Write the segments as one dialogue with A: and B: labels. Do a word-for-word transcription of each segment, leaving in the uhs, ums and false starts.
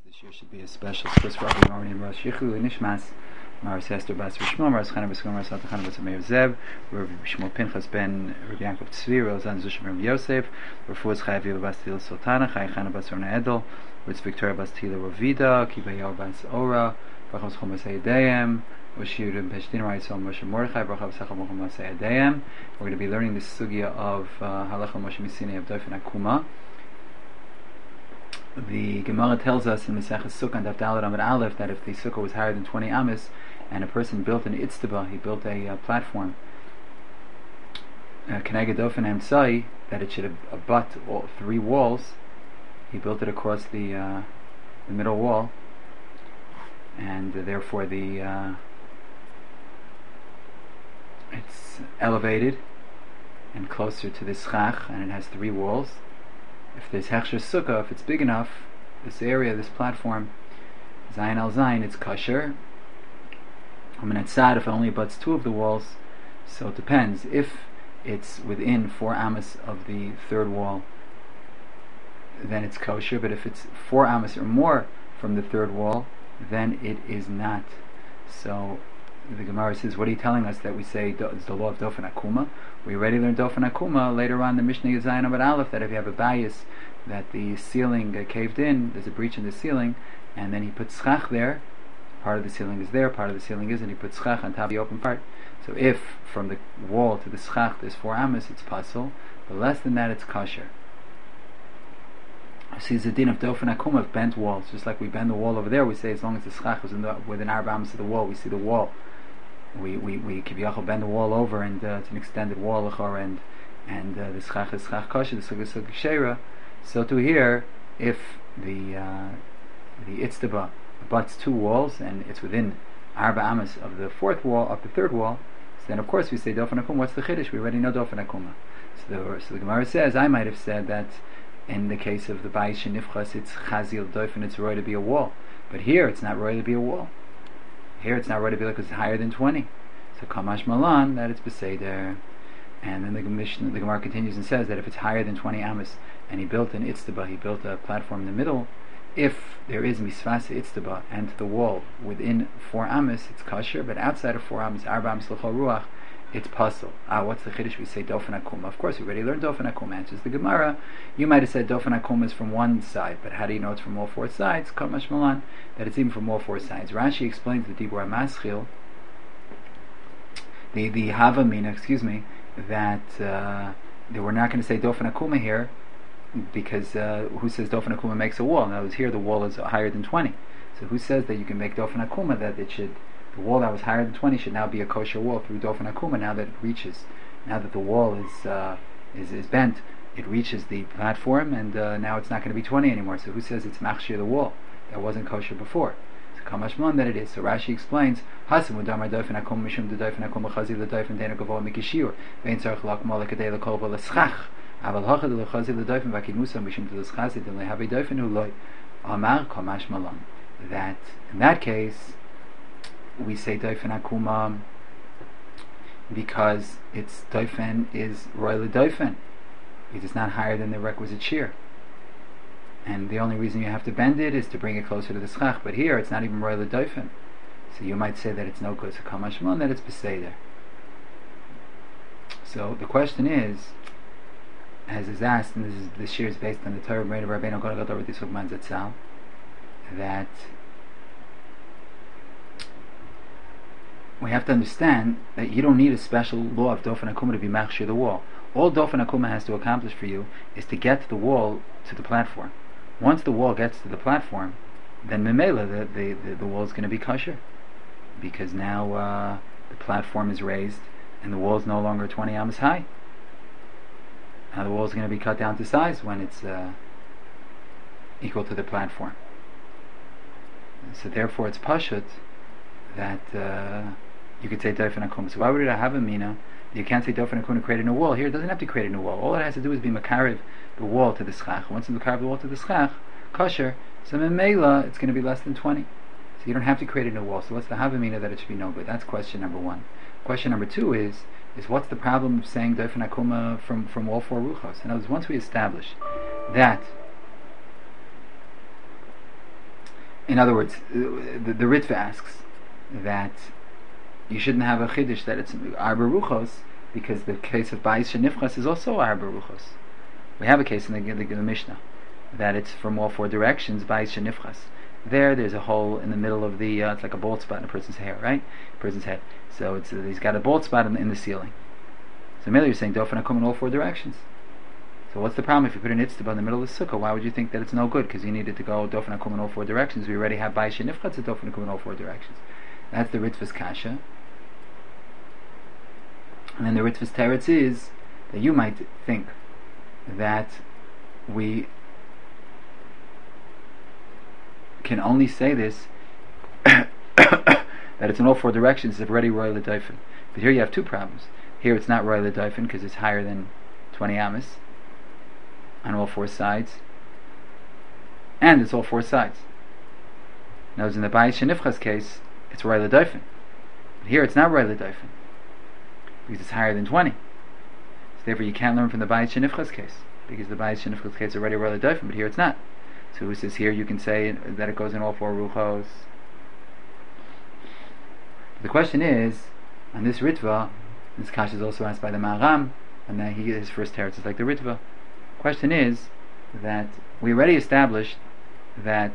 A: This year should be a special Swiss Rabbi Marni and Rosh Yichu Nishmas Maris Esther Bas Rishmo Maris Chana Bas Gomer Sat Chana Bas Meir Zev Rabbi Shmuel Pinchas ben Rabbi Yaakov Tzvi Rozan Zusha Rabbi Yosef Rafuz Chai Aviva Bas Tila Sultana Chai Chana Bas Rona Edel Ritz Victoria Bas Tila Rovida Kiba Yael Bas Ora Brachos Chomas Hayadayim Oshir and Peshtin Raitzal Moshe Mordechai Brachos Sachal Mochum Hayadayim. We're going to be learning the sugya of uh, Halacha Moshe Misini of Dofen Akuma. The Gemara tells us in Maseches Sukkah and Daf Daled Amud Aleph that if the sukkah was higher than twenty amas and a person built an itztaba, he built a uh, platform, Keneged Dofen Emtzai, that it should abut all three walls. He built it across the uh, the middle wall, and uh, therefore the uh, it's elevated and closer to the schach, and it has three walls. If there's hechsher sukkah, if it's big enough, this area, this platform, zayin al zayin, it's kosher. I mean, it's sad if it only abuts two of the walls, so it depends. If it's within four amas of the third wall, then it's kosher. But if it's four amas or more from the third wall, then it is not. So the Gemara says, what are you telling us that we say it's the law of Dofen Akuma? We already learned Dofen Akuma later on the Mishnah Zayin Amud Aleph, that if you have a bias that the ceiling uh, caved in, there's a breach in the ceiling, and then he puts schach there, part of the ceiling is there, part of the ceiling isn't, he puts schach on top of the open part. So if from the wall to the schach there's four amas, it's pasul, but less than that it's kosher. See, the din of Dofen Akuma of bent walls, just like we bend the wall over there, we say as long as the schach is in the, within arba amas of the wall, we see the wall. We we we kiviyachol bend the wall over, and uh, it's an extended wall, and and uh, the schach is schach kosher, the sukkah is sukkah sheira. So to here, if the uh, the itztaba abuts two walls and it's within arba amas of the fourth wall, of the third wall, so then of course we say Dofen Akuma. What's the chiddush? We already know Dofen Akuma. So the, so the Gemara says, I might have said that in the case of the bayis shenifchas, it's chazil dofen, it's roy to be a wall, but here it's not roy to be a wall. Here it's not right to be like it's higher than twenty. So Kamash Malan, that it's Beseder. And then the Mishnah, the Gemara continues and says that if it's higher than twenty amas and he built an itztaba, he built a platform in the middle, if there is misvasa itztaba and to the wall within four amas, it's kosher, but outside of four amas, arba amas l'chol ruach, it's pasul. Ah, what's the chiddush? We say Dofen Akuma. Of course, we already learned Dofen Akuma. Answers the Gemara. You might have said Dofen Akuma is from one side, but how do you know it's from all four sides? Kamash Malan, that it's even from all four sides. Rashi explains the Dibur Maschil, the the Havamina, excuse me, that uh, that we're not going to say Dofen Akuma here, because uh, who says Dofen Akuma makes a wall? Now, here the wall is higher than twenty. So who says that you can make Dofen Akuma that it should? The wall that was higher than twenty should now be a kosher wall through Dofen Akuma. Now that it reaches, now that the wall is uh, is is bent, it reaches the platform, and uh, now it's not going to be twenty anymore. So who says it's machshir the wall that wasn't kosher before? So kamashman that it is. So Rashi explains, Hasim udamar Dofen Akuma mishum the Dofen Akuma chazi the Dofen dena gavola mikishir vein tzarich lakmal lekadei lekol v'leschach aval hachad lechazi the Dofen vakinusa mishum the leschazit and lehavi Dofen hu loy amar kamashmalan. That in that case we say Dofen Akuma because its Dofen is royal Dofen. It is not higher than the requisite shear. And the only reason you have to bend it is to bring it closer to the schach. But here it's not even royal Dofen. So you might say that it's no good. So Kamashman, that it's Beseder. So the question is, as is asked, and this is this shear is based on the Torah of Rabbeinu Gadol Gadol Tzuk Man Zatzal, that we have to understand that you don't need a special law of Dofen Akuma to be machshir the wall. All Dofen Akuma has to accomplish for you is to get the wall to the platform. Once the wall gets to the platform, then memela, the, the, the, the wall is going to be kosher, because now uh, the platform is raised and the wall is no longer twenty amas high. Now the wall is going to be cut down to size when it's uh, equal to the platform. So therefore it's pashut that uh, you could say Dofen Akuma. So why would it have a mina? You can't say Dofen Akuma to create a new wall. Here it doesn't have to create a new wall. All it has to do is be makariv the wall to the schach. Once you makariv the wall to the schach, kosher, so memela it's going to be less than twenty. So you don't have to create a new wall. So what's the havamina that it should be no good? That's question number one. Question number two is is what's the problem of saying Dofen Akuma from, from all four ruchos? In other words, once we establish that in other words, the, the Ritva asks that you shouldn't have a chiddush that it's arba ruchos, because the case of Bayis Shenifchas is also arba ruchos. We have a case in the, the, the Mishnah that it's from all four directions, Bayis Shenifchas. There, there's a hole in the middle of the, uh, it's like a bald spot in a person's hair, right? Person's head. So it's uh, he's got a bald spot in, in the ceiling. So Miller, you're saying Dofen Akum in all four directions. So what's the problem if you put an itztaba in the middle of the sukkah? Why would you think that it's no good? Because you needed to go Dofen Akum in all four directions. We already have Bayis Shenifchas at Dofen Akum in all four directions. That's the Ritva's kasha. And then the Ritva's teretz is that you might think that we can only say this that it's in all four directions if already royal l'daifen. But here you have two problems. Here it's not royal l'daifen because it's higher than twenty amas on all four sides, and it's all four sides. Now, in the Bayis Shenifchas case, it's royal l'daifen. But here it's not royal l'daifen because it's higher than twenty. So therefore, you can't learn from the Bayis Shenifchas case because the Bayis Shenifchas case is already royal l'daifen, but here it's not. So who says here you can say that it goes in all four ruchos? The question is, on this Ritva, this kasha is also asked by the Maharam, and that he his first teretz is like the Ritva. Question is that we already established that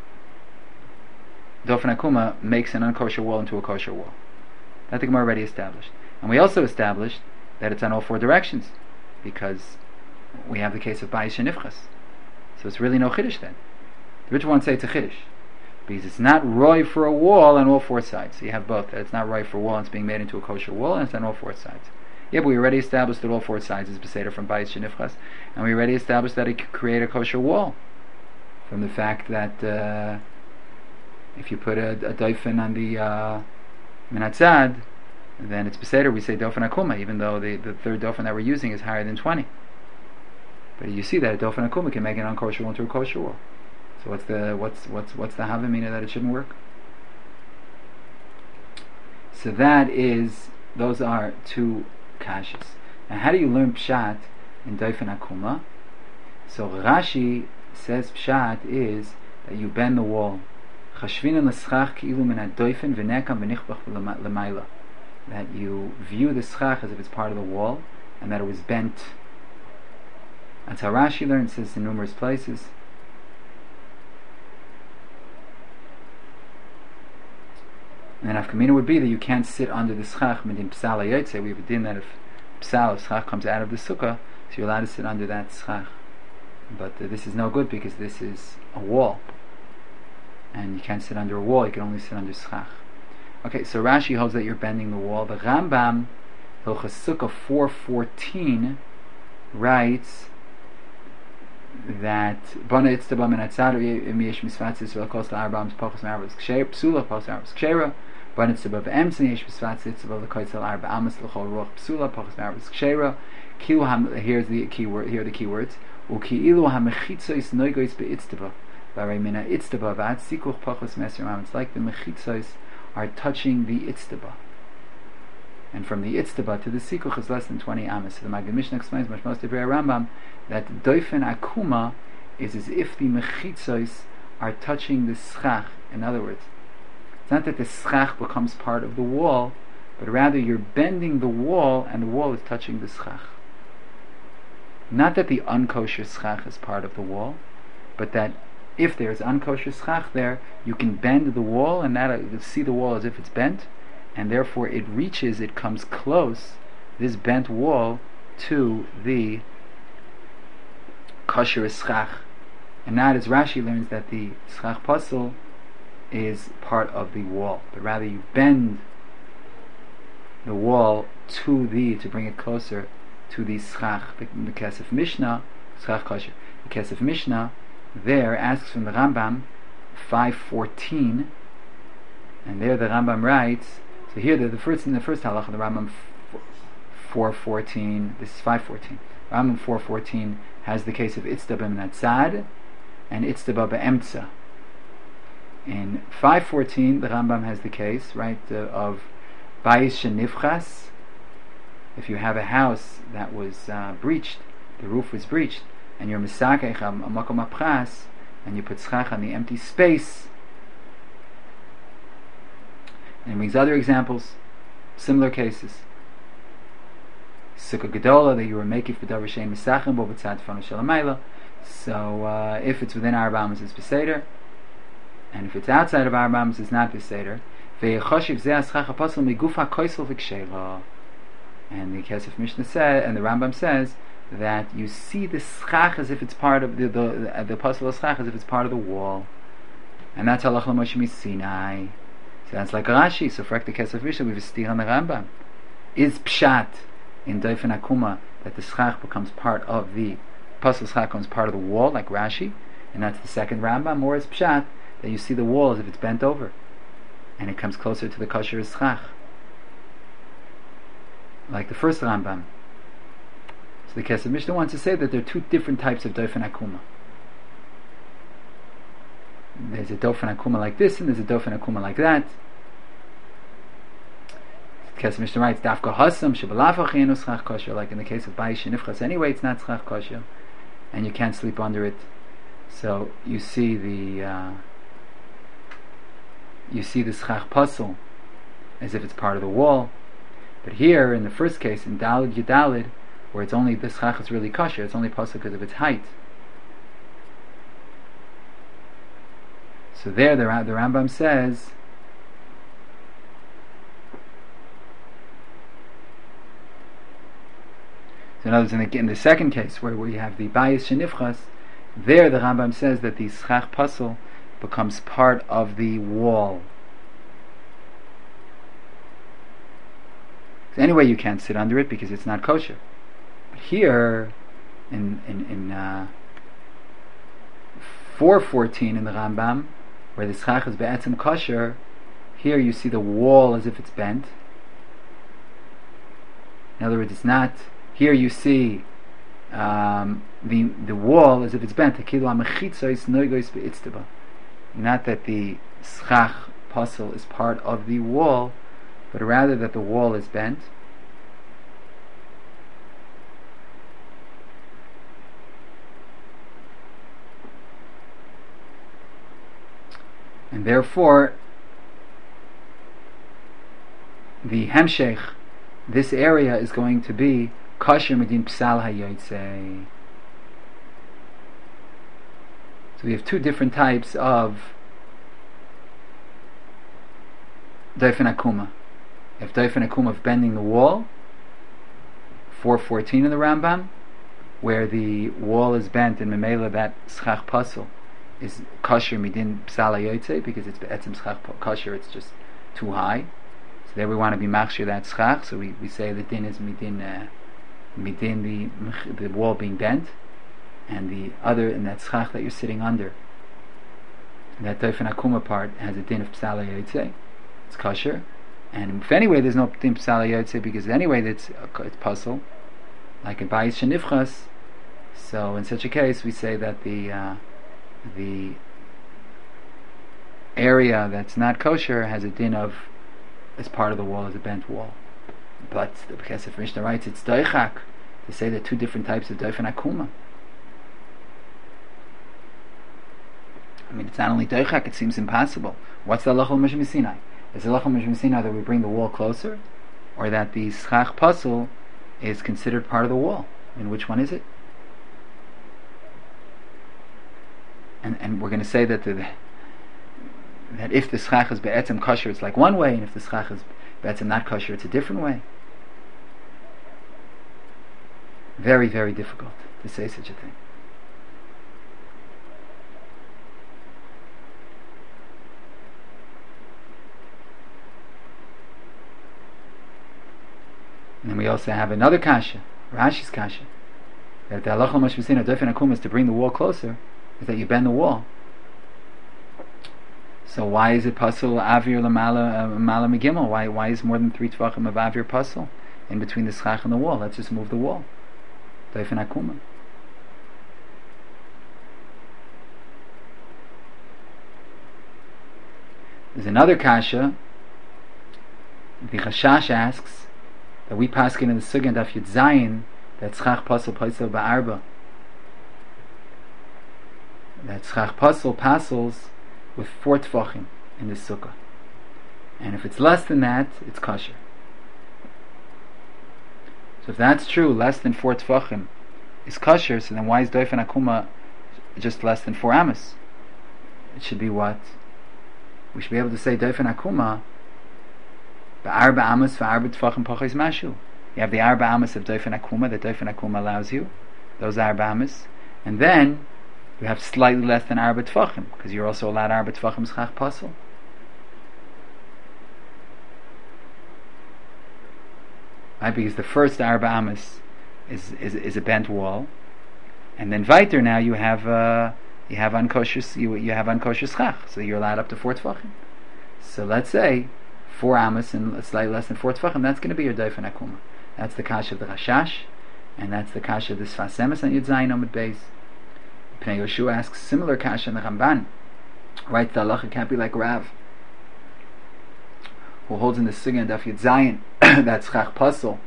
A: Dofen Akuma makes an unkosher wall into a kosher wall. That the Gemara already established, and we also established that it's on all four directions because we have the case of Bayis Shenifchas. So it's really no chiddush then. The Ritva won't say it's a chiddush because it's not roy for a wall on all four sides. So you have both. That it's not roy for a wall and it's being made into a kosher wall, and it's on all four sides. Yeah, but we already established that all four sides is beseder from Bayis Shenifchas, and we already established that it could create a kosher wall from the fact that uh, if you put a, a dofen on the uh, minatzad, then it's beseder. We say dofen akuma, even though the, the third dofen that we're using is higher than twenty. But you see that a dofen akuma can make an unkosher wall into a kosher wall. So what's the what's what's what's the havamina that it shouldn't work? So that is those are two kashas. Now, how do you learn pshat in dofen akuma? So Rashi says pshat is that you bend the wall. Chashvina l'schach ki'ilu min hadofen v'nekam v'nichbach l'mayla. That you view the schach as if it's part of the wall, and that it was bent. That's how Rashi learns this in numerous places. And then Afkamina would be that you can't sit under the schach midim psal hayotze. We have a din that if psal, if schach comes out of the sukkah, so you're allowed to sit under that schach. But uh, this is no good because this is a wall, and you can't sit under a wall. You can only sit under schach. Okay, so Rashi holds that you're bending the wall. The Rambam, Hilchos Sukkah four fourteen, writes that Bana itztaba min atzad im yesh misvatzis v'lakos la'arbam pachos ma'arvas k'sheira psula pachos ma'arvas k'sheira Bana itztaba v'emtzin yesh misvatzis v'lakos la'arba amas l'chol ruach psula pachos ma'arvas k'sheira kilu ham. Here's the key word. Here are the key words. Uki'ilu hamechitzos noigois be'itztaba v'arei mina itztaba v'at sikuch pachos mesrim. It's like the mechitzos are touching the itztaba, and from the itztaba to the sikuch is less than twenty amas. So the Maggid Mishnah explains much most of Rambam that dofen akuma is as if the mechitzos are touching the schach. In other words, it's not that the schach becomes part of the wall, but rather you're bending the wall and the wall is touching the schach. Not that the unkosher schach is part of the wall, but that if there's unkosher schach there, you can bend the wall and that you'll see the wall as if it's bent, and therefore it reaches, it comes close, this bent wall, to the kosher schach. And not as Rashi learns that the schach puzzle is part of the wall, but rather you bend the wall to the, to bring it closer to the schach. The, the Kesef Mishnah, schach kosher. The Kesef Mishnah there asks from the Rambam five fourteen, and there the Rambam writes. So here the, the first in the first halach of the Rambam four fourteen. This is five fourteen. Rambam four fourteen has the case of itztaba min hatzad and itztaba be'emtza. In five fourteen, the Rambam has the case, right, uh, of bayis shenifchas. If you have a house that was uh, breached, the roof was breached, and you're misakech a makom apras, and you put schach on the empty space, And he brings other examples, similar cases. Sukkah Gedola that you were making for Davar Shein Misachim Bo B'tzad Fanu Shel Hamayla. So uh, if it's within Arba Amos, it's Beseder, and if it's outside of Arba Amos, it's not Beseder. Ve'yechoshiv Zeh Aschach HaPasel Migufa Koisel V'Ksheila. And the Kesef Mishnah says, and the Rambam says, that you see the schach as if it's part of the the, the, the Pasel schach as if it's part of the wall. And that's Halach L'Moshe Sinai. So that's like Rashi. So for the Kesef Mishnah, we have a steer on the Rambam. Is Pshat in Dofen Akuma that the schach becomes part of the Pasel schach becomes part of the wall, like Rashi, and that's the second Rambam, or is Pshat that you see the wall as if it's bent over, and it comes closer to the kosher schach, like the first Rambam. So the Kesef Mishnah wants to say that there are two different types of Dofen Akuma. There's a Dofen Akuma like this, and there's a Dofen Akuma like that. Kesef Mishnah writes, Dafka Hasam Shebalafach Yenu Schach Kosher, like in the case of Bayis Shenifchas. Anyway, it's not Schach Kosher, and you can't sleep under it. So you see the uh, you see the Schach Pasel as if it's part of the wall. But here, in the first case, in Dalid Yedalid, where it's only the Schach is really kosher, it's only Pasel because of its height. So there, the, the Rambam says, so in other words, in the, in the second case, where we have the Bayis Shenifchas, there the Rambam says that the Schach Pasel becomes part of the wall. So anyway, you can't sit under it because it's not kosher. But here, in in, in uh, four fourteen in the Rambam, where the Schach is be'etzem kosher, here you see the wall as if it's bent. In other words, it's not. Here you see um, the the wall as if it's bent. Not that the Schach Pasel is part of the wall, but rather that the wall is bent. And therefore, the Hemshech, this area is going to be Kosher Medin Psal HaYotzei. So we have two different types of Dofen Akuma. If Dofen Akuma of bending the wall, four fourteen in the Rambam, where the wall is bent and Memela that Schach Pasel is Kosher Midin Psal HaYotzei, because it's Be'etzem Schach Kosher, it's just too high. So there we want to be Machshir that Schach, so we, we say the din is Midin uh, Midin the, the wall being bent, and the other, and that Schach that you're sitting under, that Dofen Akuma part has a din of Psal HaYotzei, it's kosher. And if anyway there's no din Psal HaYotzei, because anyway it's, it's Pasel, like in Bayis Shenifchas, so in such a case we say that the uh, the area that's not kosher has a din of, as part of the wall, as a bent wall. But the Kesef Mishnah writes it's doichak to say that two different types of Dofen Akuma. I mean, it's not only doichak, it seems impossible. What's the Halach L'Moshe Sinai? Is the Halach L'Moshe Sinai that we bring the wall closer, or that the Schach Pasel is considered part of the wall? I mean, which one is it? And and we're going to say that the, that if the Schach is be'etzem kosher, it's like one way, and if the Schach is be'etzem not kosher, it's a different way. Very, very difficult to say such a thing. And then we also have another kasha, Rashi's kasha, that the Halach L'Moshe Sinai Dofen Akuma is to bring the wall closer, is that you bend the wall. So why is it Pasel Avir Lamala Mala Megimel? Why why is more than three Tvachim of Avir Pasel in between the Schach and the wall? Let's just move the wall. Dofen Akuma. There's another kasha. The Chashash asks that we paskin in the Sugya Daf Yud Zayin that Schach Pasel Pasel Ba'arba. That Schach Pasel pasels with four Tvachim in the Sukkah. and if it's less than that, it's kosher. So if that's true, less than four tefachim is kosher, so then why is doifen akuma just less than four amos? It should be what? We should be able to say doifen akuma ba'arba amos v'arba tefachim pachos mashu. You have the arba amos of doifen akuma that doifen akuma allows you, those arba amos, and then you have slightly less than arba tefachim, because you're also allowed arba tefachim schach pasel. Right, because the first arba amos is, is is a bent wall, and then weiter now you have uh, you have unkosher you you have unkosher schach, so you're allowed up to four tefachim. So let's say four amos and slightly less than four tefachim. That's going to be your doifen akuma. That's the kasha of the Rashash, and that's the kasha of the Sfas Emes on Yud Zayin Amud Beis. Pnei Yoshua asks similar kasha in the Ramban. Right, the halacha can't be like Rav, who holds in the Sugya and Daf Yud Zayin that's Chach Pasel.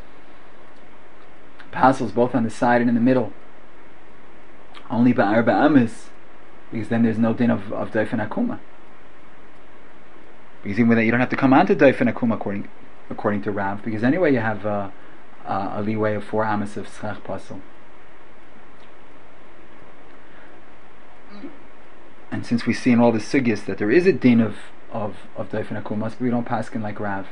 A: Pasel's both on the side and in the middle. Only Ba'arba Amis, because then there's no din of, of Doifen Akuma. Because even with that, you don't have to come on to Doifen Akuma according, according to Rav, because anyway you have uh, uh, a leeway of four Amis of Chach Pasel. And since we see in all the Sugyas that there is a din of of of Doifen Akuma, but we don't paskin like Rav.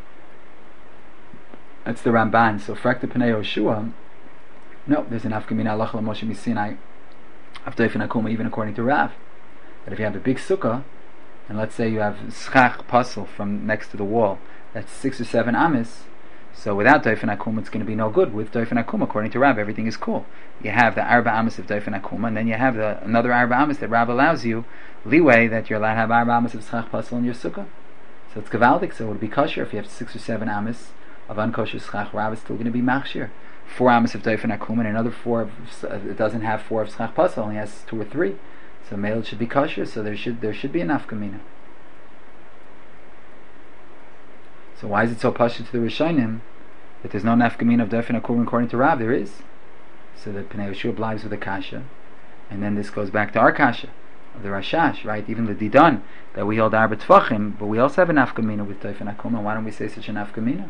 A: That's the Ramban. So Frekta Pnei Yoshua, no, there's an Afkamina Alach Moshe Misinai of Doifen Akuma even according to Rav. That if you have a big sukkah, and let's say you have schach pasel from next to the wall, that's six or seven amis, so without Doifen Akuma it's going to be no good. With Doifen Akuma, according to Rav, everything is cool. You have the arba amis of Doifen Akuma, and then you have the another arba amis that Rav allows you leeway that you're allowed to have arba amis of schach pasel in your sukkah. So it's gavaldik, so it would be kosher if you have six or seven amis of unkosher schach. Rav is still going to be machshir. Four amis of Doifen Akuma and another four of, it doesn't have four of schach pasel, only has two or three. So male should be kosher, so there should there should be an afkamina. So why is it so pashut to the Rishonim that there's no nafkamina of Doifen Akuma according to Rav? There is. So that Pnei Yoshua blives with the kasha, and then this goes back to our kasha of the Rashash, right? Even the Didan that we hold arba tefachim, but we also have an nafkamina with Doifen Akuma. Why don't we say such an nafkamina?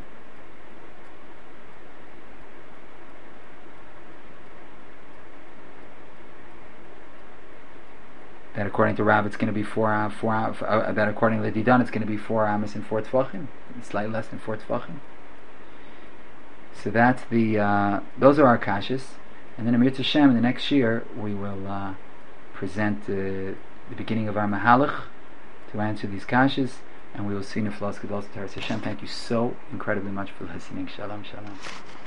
A: That according to Rav it's going to be four, uh, four uh, that according to the Didan it's going to be four amas and four tefachim, slightly less than four tefachim. So that's the uh, those are our kashas, and then Amir Tashem in the next year we will uh, present uh, the beginning of our mahalach to answer these kashas, and we will see Niflas Gedolos Teres Hashem. Thank you so incredibly much for listening. Shalom, shalom.